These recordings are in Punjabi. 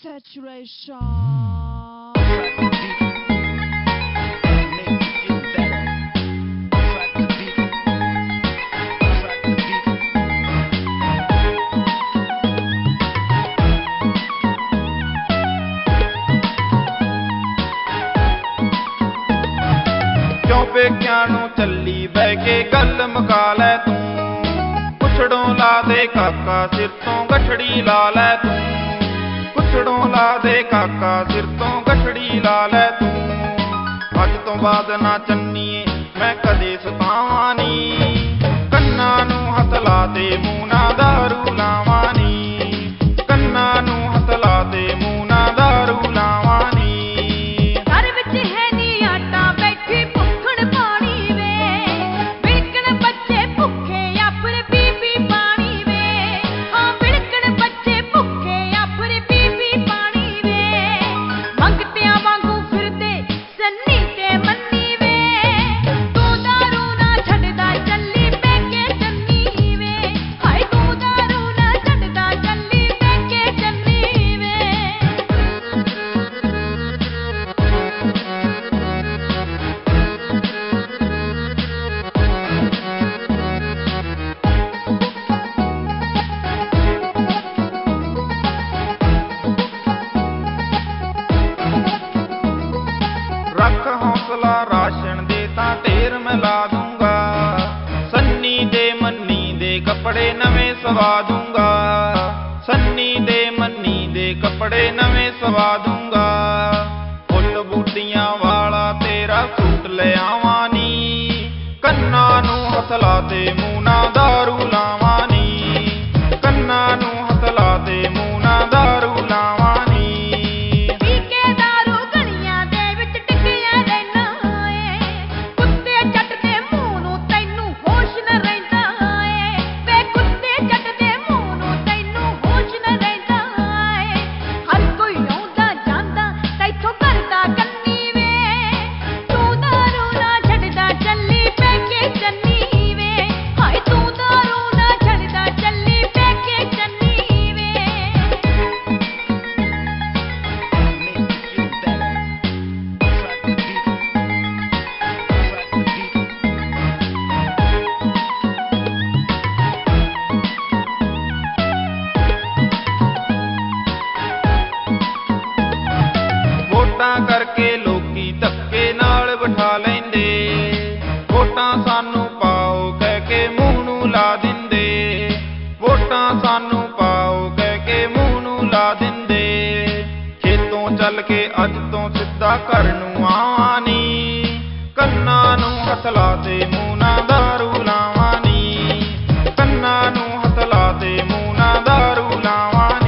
Saturation. ਪੇਕਿਆਂ ਨੂੰ ਚੱਲੀ ਬਹਿ ਕੇ ਗੱਲ ਮੁਕਾ ਲੈ ਤੂੰ, ਪੁੱਛੜੋਂ ਲਾ ਦੇ ਕਾਕਾ ਸਿਰ ਤੋਂ ਗਠੜੀ ਲਾ ਲੈ ਤੂੰ, ਪੁੱਛੜੋਂ ਲਾ ਦੇ ਕਾਕਾ ਸਿਰ ਤੋਂ ਗਠੜੀ ਲਾ ਲੈ ਤੂੰ। ਅੱਜ ਤੋਂ ਬਾਅਦ ਨਾ ਚੰਨੀਏ ਮੈਂ ਕਦੇ ਸਤਾਵਾਂ ਨੀ, ਕੰਨਾਂ ਨੂੰ ਹੱਥ ਲਾ ਦੇ ਮੂੰਹ ਨਾ ਦਾਰੂ ਲਾਵਾਂ ਨੀ, ਕੰਨਾਂ ਨੂੰ ਹੱਥ ਲਾ ਦੇ ਮੂੰਹ ਨਾ ਦਾਰੂ ਲਾਵਾਂ ਨੀ। ਰੱਖ ਹੌਸਲਾ ਰਾਸ਼ਨ ਦੇ ਤਾਂ ਢੇਰ ਮੈਂ ਲਾ ਦੂੰਗਾ, ਸੰਨੀ ਦੇ ਮੰਨੀ ਦੇ ਕੱਪੜੇ ਨਵੇਂ ਸਵਾ ਦੂੰਗਾ, ਸੰਨੀ ਦੇ ਮੰਨੀ ਦੇ ਕੱਪੜੇ ਨਵੇਂ ਸਵਾ ਦੂੰਗਾ। ਫੁੱਲ ਬੂਟੀਆਂ ਵਾਲਾ ਤੇਰਾ ਸੂਟ ਲੈ ਆਵਾਂ ਨੀ, ਕੰਨਾਂ ਨੂੰ ਹੱਥ ਲਾ ਦੇ ਮੂੰਹ ਨਾ ਦਾਰੂ ਲਾਵਾਂ ਨੀ, ਕੰਨਾਂ ਨੂੰ ਹੱਥ ਲਾ ਦੇ ਮੂੰਹ ਨਾ ਦਾਰੂ ਲਾਵਾਂ ਨੀ। ਕਰਕੇ ਲੋਕੀ ਧੱਕੇ ਨਾਲ ਬਿਠਾ ਲੈਂਦੇ, ਵੋਟਾਂ ਸਾਨੂੰ ਪਾਓ ਕਹਿ ਕੇ ਮੂੰਹ ਨੂੰ ਲਾ ਦਿੰਦੇ, ਵੋਟਾਂ ਸਾਨੂੰ ਪਾਓ ਕਹਿ ਕੇ ਮੂੰਹ ਨੂੰ ਲਾ ਦਿੰਦੇ। ਖੇਤੋਂ ਚੱਲ ਕੇ ਅੱਜ ਤੋਂ ਸਿੱਧਾ ਘਰ ਨੂੰ ਆਵਾਂ ਨੀ, ਕੰਨਾਂ ਨੂੰ ਹੱਥ ਲਾ ਦੇ ਮੂੰਹ ਨਾ ਦਾਰੂ ਲਾਵਾਂ ਨੀ, ਕੰਨਾਂ ਨੂੰ ਹੱਥ ਲਾ ਦੇ ਮੂੰਹ ਨਾ ਦਾਰੂ ਲਾਵਾਂ ਨੀ।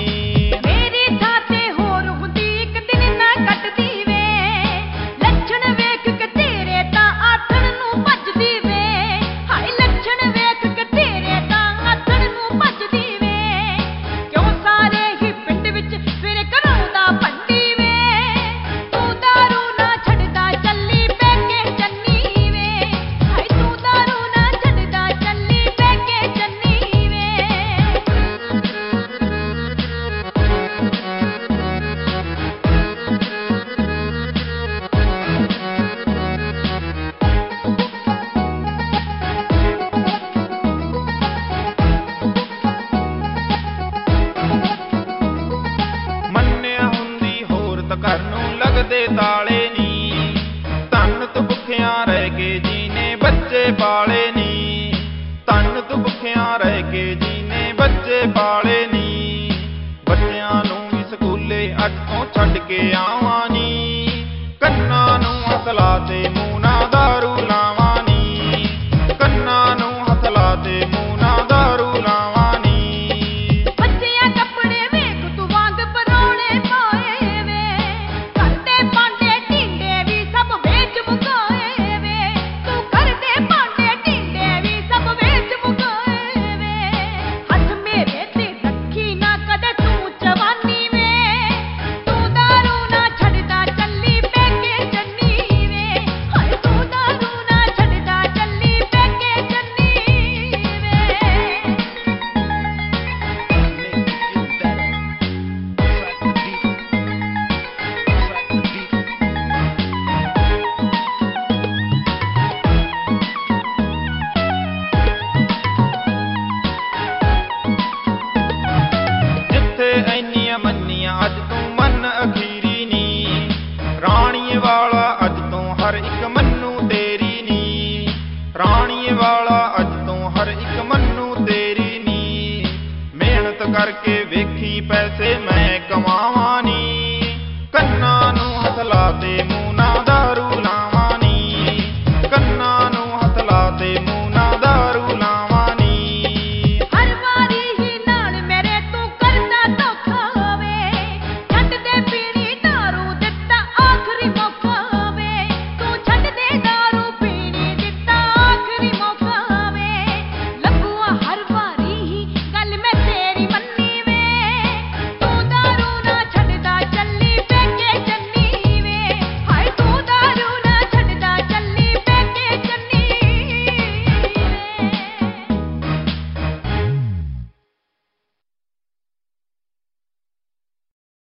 ਘਰ ਨੂੰ ਲੱਗਦੇ ਤਾਲੇ ਨੀ, ਧੰਨ ਤੂੰ ਭੁੱਖਿਆਂ ਰਹਿ ਕੇ ਜੀਨੇ ਬੱਚੇ ਪਾਲੇ ਨੀ, ਧੰਨ ਤੂੰ ਭੁੱਖਿਆਂ ਰਹਿ ਕੇ ਜੀਨੇ ਬੱਚੇ ਪਾਲੇ ਨੀ। ਬੱਚਿਆਂ ਨੂੰ ਵੀ ਸਕੂਲੇ ਅੱਜ ਤੋਂ ਛੱਡ ਕੇ ਆਵਾਂ ਨੀ, ਕੰਨਾਂ ਨੂੰ ਹੱਥ ਲਾ ਦੇ ਮੂੰਹ